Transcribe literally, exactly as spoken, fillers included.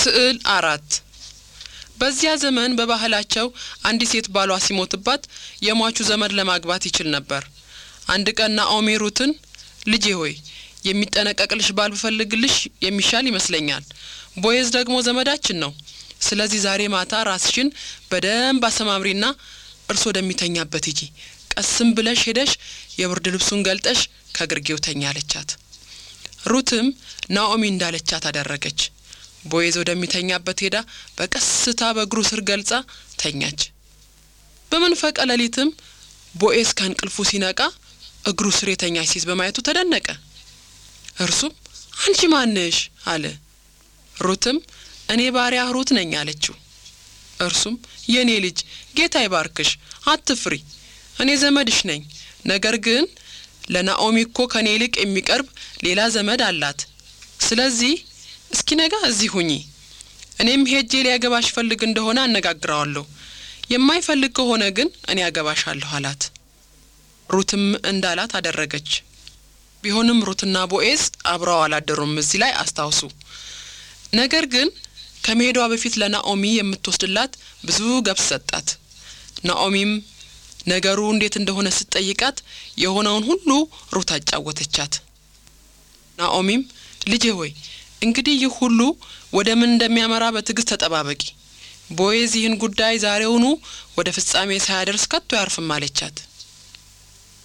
ስዕል አራት በዚያ ዘመን በባህላቸው አንዲት ሴት ባሏ ሲሞትባት የሟቹ ዘመድ ለማግባት ይችል ነበር። አንድ ቀን ናኦሚ ሩትን ልጄ ሆይ የሚጠነቀቅልሽ ባል ብፈልግልሽ የሚሻል ይመስለኛል። ቦዔዝ ደግሞ ዘመዳችን ነው። ስለዚህ ዛሬ ማታ ራስሽን በደንብ አሰማምሪና እርሱ ወደሚተኛበት ሂጂ። ቀስም ብለሽ ሄደሽ የብርድ ልብሱን ገልጠሽ ከግርጌው ተኛ አለቻት። ሩትም ናኦሚ እንዳለቻት አደረገች። ቦዔዝ ወደሚተኛበት ሄዳ በቀስታ በእግሩ ስር ገልጻ ተኛች። በመንፈቀ ሌሊትም ቦዔዝ ከእንቅልፉ ሲነቃ እግሩ ስር የተኛች ሴት በማየቱ ተደነቀ። እርሱም አንቺ ማን ነሽ አለ። ሩትም እኔ ባሪያ ሩት ነኝ አለችው። እርሱም የኔ ልጅ ጌታ ይባርክሽ፣ አትፍሪ፣ እኔ ዘመድሽ ነኝ። ነገር ግን ለናኦሚ እኮ ከኔ ይልቅ የሚቀርብ ሌላ ዘመድ አላት። ስለዚህ እስኪ ነጋ እዚህ ሁኚ፣ እኔም ሄጄ ሊያገባሽ ፈልግ እንደሆነ አነጋግራዋለሁ፣ የማይፈልግ ከሆነ ግን እኔ ያገባሻለሁ አላት። ሩትም እንዳላት አደረገች። ቢሆንም ሩትና ቦዔዝ አብረው አላደሩም። እዚህ ላይ አስታውሱ። ነገር ግን ከመሄዷ በፊት ለናኦሚ የምትወስድላት ብዙ ገብስ ሰጣት። ናኦሚም ነገሩ እንዴት እንደሆነ ስትጠይቃት የሆነውን ሁሉ ሩት አጫወተቻት። ናኦሚም ልጄ ሆይ እንግዲህ ይህ ሁሉ ወደ ምን እንደሚያመራ በትዕግስት ተጠባበቂ፣ ቦዔዝ ይህን ጉዳይ ዛሬውኑ ወደ ፍጻሜ ሳያደርስ ከቶ ያርፍም አለቻት።